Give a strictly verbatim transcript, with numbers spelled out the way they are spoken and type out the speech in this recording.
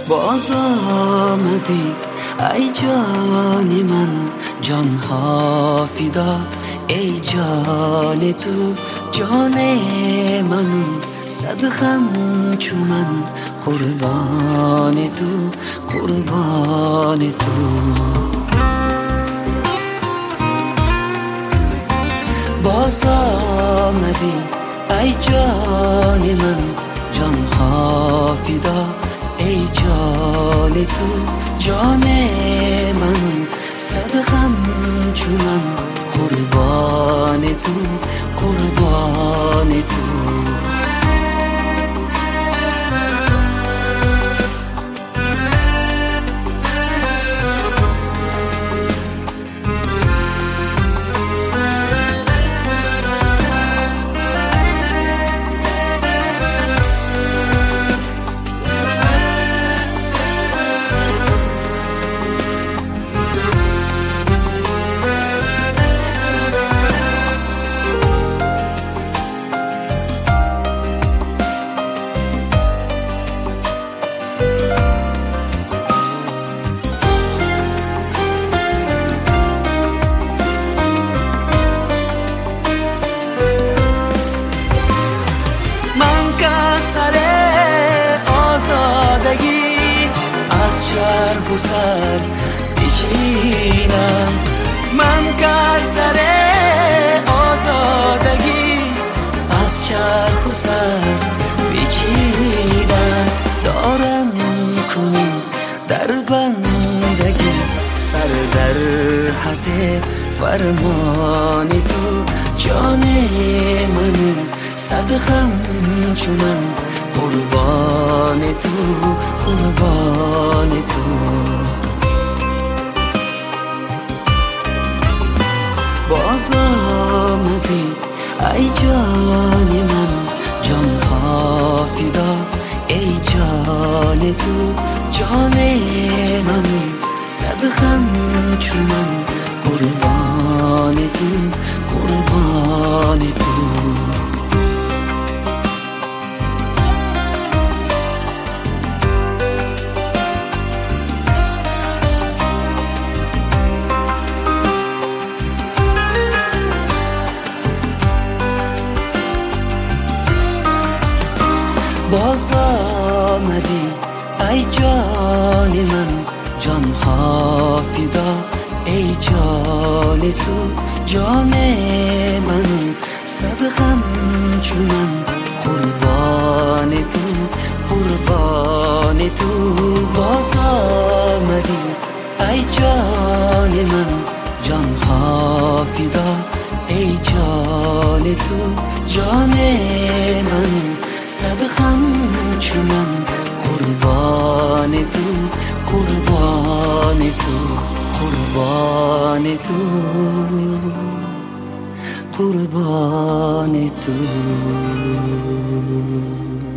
باز آمدی ای جان من، جان ها فدا ای جان تو، جان منو صد غم چو من، قربان تو قربان تو. باز آمدی ای جان من، جان ها فدا ای جان تو، جان من صد غم چو من، قربان تو قربان تو. چرخ و سر پیچیدم، من گر سر آزادگی از چرخ و سر پیچیدم. دارم کنی در بندگی، سر در حد فرمان تو، جان من صد غم چو من، قربان تو قربان تو. باز آمدی ای جان من، جان ها فدا ای جان تو، جان من صد غم چو من، قربان تو قربان تو. باز آمدی ای جان من، جان ها فدا ای جان تو، جان من صد غم چو من، قربان تو قربان تو. باز آمدی ای جان من، جان ها فدا ای جان تو، جان من صد غم چو من، قربان تو قربان تو قربان تو قربان تو.